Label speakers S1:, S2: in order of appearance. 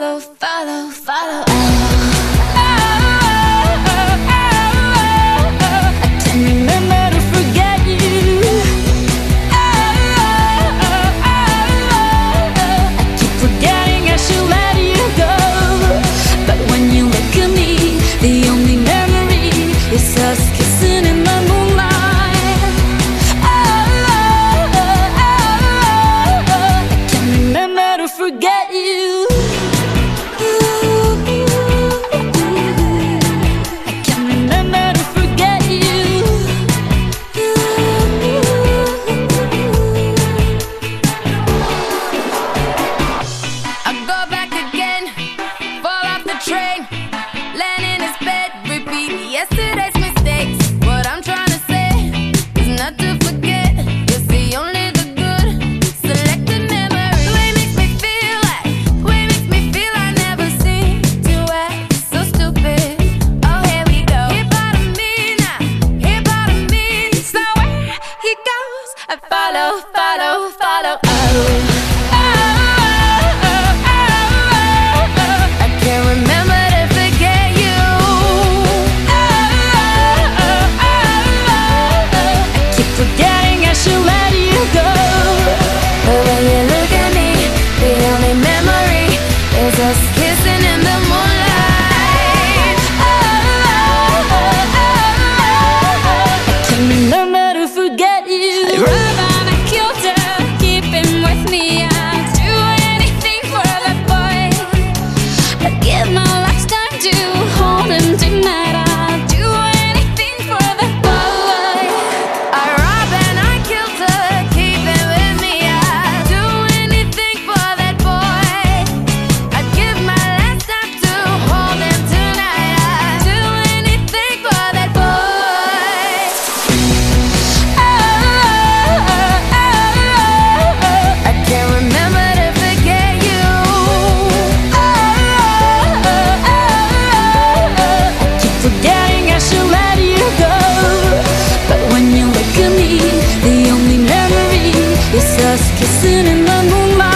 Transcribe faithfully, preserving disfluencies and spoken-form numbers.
S1: follow, follow, follow.
S2: Forget you. I can't remember to forget you.
S1: I go back again, fall off the train, land in his bed, repeat yesterday's mistakes. What I'm trying to say is not to forget. You'll see only the good, selected memories. The way it makes me feel like, the way it makes me feel I never seem to act so stupid. Oh, here we go. Here part of me now, here part of me. So where he goes, I follow, follow, follow. Oh. Kissing in the moonlight.
S2: I can't remember to forget you.
S1: I'd rather kill to keep him with me. I'd do anything for that boy.
S2: I'd give my lifetime to hold him tonight.
S1: I'd do anything for that boy. I rob and I kill to keep him with me. I'd do anything for that boy. I'd give my last time to hold him tonight. I'd do anything for that boy. Oh, oh, oh, oh. I can't remember to forget you. Oh, oh, oh, oh.
S2: I keep forgetting I should let you go. But when you look at me, the only memory is us kissing in the moonlight.